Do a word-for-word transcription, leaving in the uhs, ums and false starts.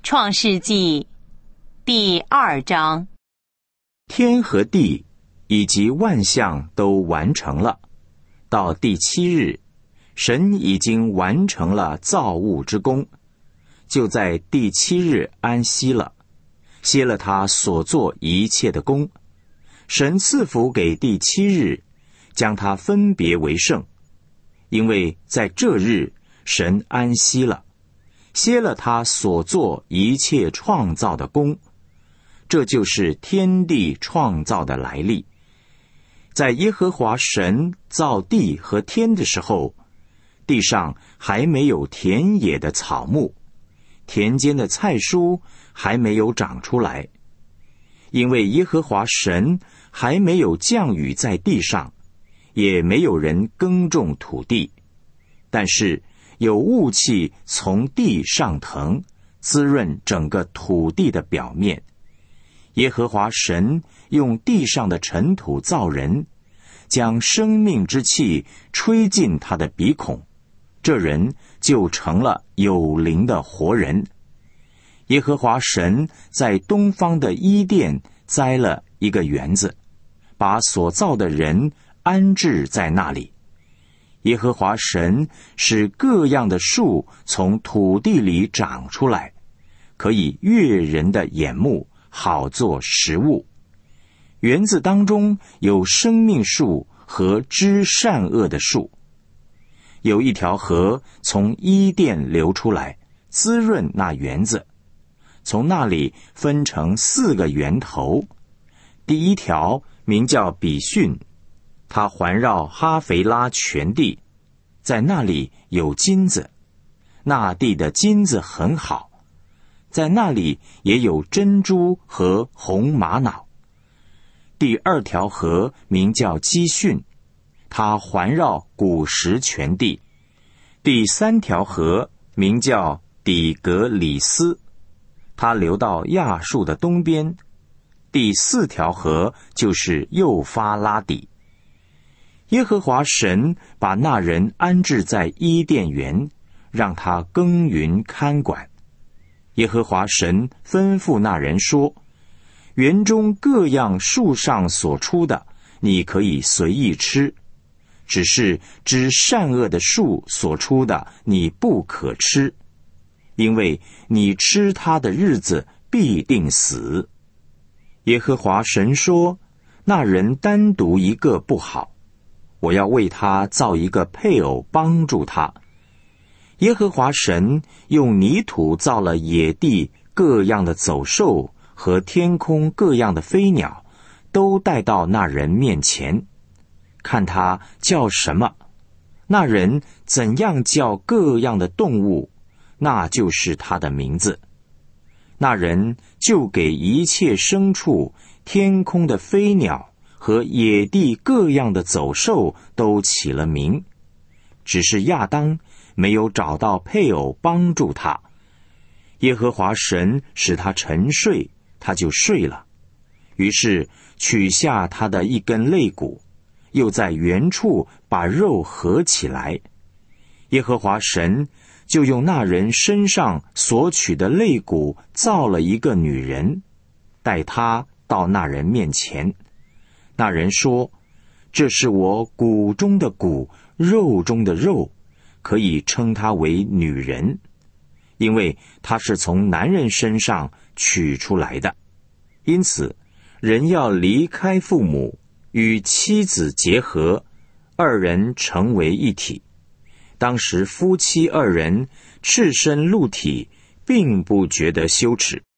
创世纪第二章。 天和地以及万象都完成了，到第七日，神已经完成了造物之功，就在第七日安息了，歇了他所做一切的功。神赐福给第七日，将它分别为圣，因为在这日神安息了，歇了他所做一切创造的功。这就是天地创造的来历。在耶和华神造地和天的时候，地上还没有田野的草木，田间的菜蔬还没有长出来，因为耶和华神还没有降雨在地上，也没有人耕种土地，但是有雾气从地上腾，滋润整个土地的表面。耶和华神用地上的尘土造人，将生命之气吹进他的鼻孔，这人就成了有灵的活人。耶和华神在东方的伊甸栽了一个园子，把所造的人安置在那里。耶和华神使各样的树从土地里长出来，可以悦人的眼目，好做食物。园子当中有生命树和知善恶的树。有一条河从伊甸流出来，滋润那园子，从那里分成四个源头。第一条名叫比逊，它环绕哈腓拉全地，在那里有金子，那地的金子很好，在那里也有珍珠和红玛瑙。第二条河名叫基训，它环绕古实全地。第三条河名叫底格里斯，它流到亚述的东边。第四条河就是幼发拉底。耶和华神把那人安置在伊甸园，让他耕耘看管。耶和华神吩咐那人说，园中各样树上所出的，你可以随意吃，只是知善恶的树所出的，你不可吃，因为你吃它的日子必定死。耶和华神说，那人单独一个不好，我要为他造一个配偶帮助他。耶和华神用泥土造了野地各样的走兽和天空各样的飞鸟，都带到那人面前，看他叫什么，那人怎样叫各样的动物，那就是他的名字。那人就给一切牲畜、天空的飞鸟和野地各样的走兽都起了名，只是亚当没有找到配偶帮助他。耶和华神使他沉睡，他就睡了，于是取下他的一根肋骨，又在原处把肉合起来。耶和华神就用那人身上所取的肋骨造了一个女人，带她到那人面前。那人说，这是我骨中的骨，肉中的肉，可以称她为女人，因为她是从男人身上取出来的。因此人要离开父母，与妻子结合，二人成为一体。当时夫妻二人赤身露体，并不觉得羞耻。